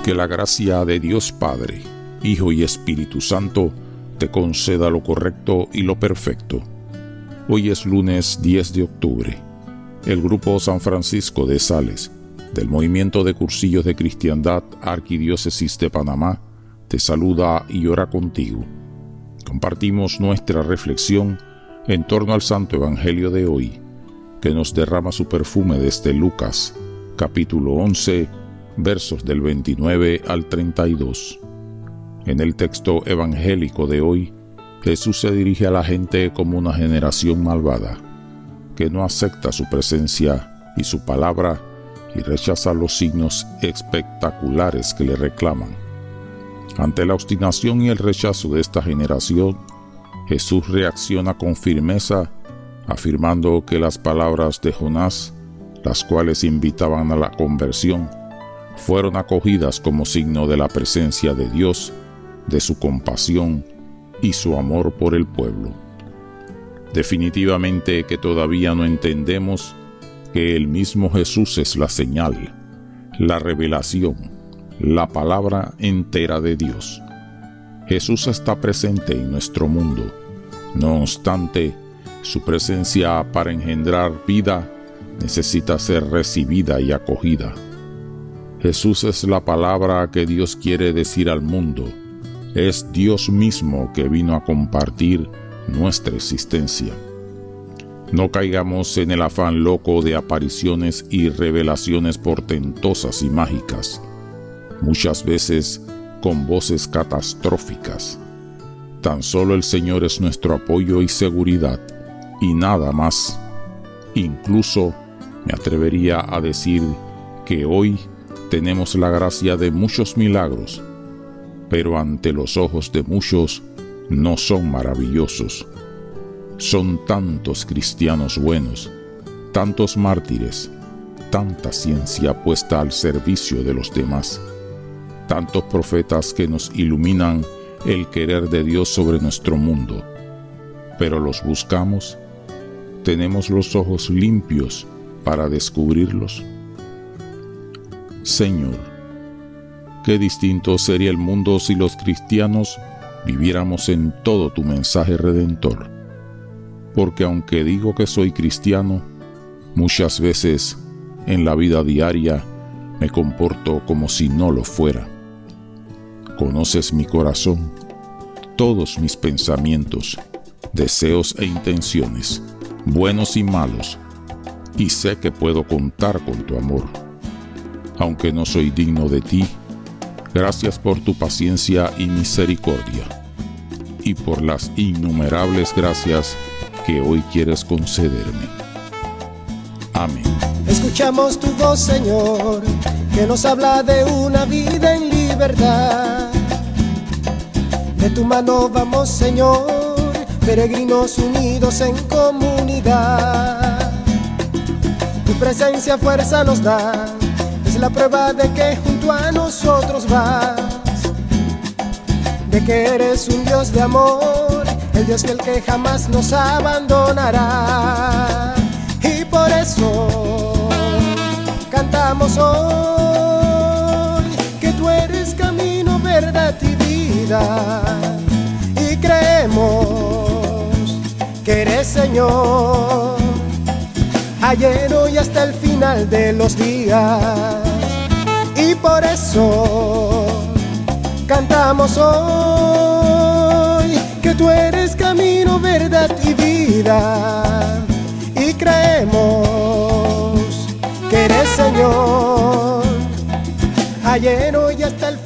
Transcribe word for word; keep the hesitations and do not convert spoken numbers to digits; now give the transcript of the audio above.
Que la gracia de Dios Padre, Hijo y Espíritu Santo te conceda lo correcto y lo perfecto. Hoy es lunes diez de octubre. El Grupo San Francisco de Sales, del Movimiento de Cursillos de Cristiandad Arquidiócesis de Panamá, te saluda y ora contigo. Compartimos nuestra reflexión en torno al Santo Evangelio de hoy, que nos derrama su perfume desde Lucas, capítulo once, versos del veintinueve al treinta y dos. En el texto evangélico de hoy, Jesús se dirige a la gente como una generación malvada, que no acepta su presencia y su palabra y rechaza los signos espectaculares que le reclaman. Ante la obstinación y el rechazo de esta generación, Jesús reacciona con firmeza, afirmando que las palabras de Jonás, las cuales invitaban a la conversión, fueron acogidas como signo de la presencia de Dios, de su compasión y su amor por el pueblo. Definitivamente que todavía no entendemos que el mismo Jesús es la señal, la revelación, la palabra entera de Dios. Jesús está presente en nuestro mundo. No obstante, su presencia para engendrar vida necesita ser recibida y acogida. Jesús es la palabra que Dios quiere decir al mundo. Es Dios mismo que vino a compartir nuestra existencia. No caigamos en el afán loco de apariciones y revelaciones portentosas y mágicas, muchas veces con voces catastróficas. Tan solo el Señor es nuestro apoyo y seguridad, y nada más. Incluso me atrevería a decir que hoy tenemos la gracia de muchos milagros, pero ante los ojos de muchos no son maravillosos. Son tantos cristianos buenos, tantos mártires, tanta ciencia puesta al servicio de los demás, tantos profetas que nos iluminan el querer de Dios sobre nuestro mundo. Pero los buscamos, tenemos los ojos limpios para descubrirlos. Señor, qué distinto sería el mundo si los cristianos viviéramos en todo tu mensaje redentor. Porque aunque digo que soy cristiano, muchas veces en la vida diaria me comporto como si no lo fuera. Conoces mi corazón, todos mis pensamientos, deseos e intenciones, buenos y malos, y sé que puedo contar con tu amor. Aunque no soy digno de ti, gracias por tu paciencia y misericordia, y por las innumerables gracias que hoy quieres concederme. Amén. Escuchamos tu voz, Señor, que nos habla de una vida en libertad. De tu mano vamos, Señor, peregrinos unidos en comunidad. Tu presencia fuerza nos da, es la prueba de que junto a nosotros vas, de que eres un Dios de amor, el Dios que el que jamás nos abandonará. Y por eso cantamos hoy que tú eres camino, verdad y vida, y creemos que eres Señor, ayer, hoy, hasta el final de los días. Y por eso cantamos hoy que tú eres camino, verdad y vida, y creemos que eres Señor, ayer, hoy, hasta el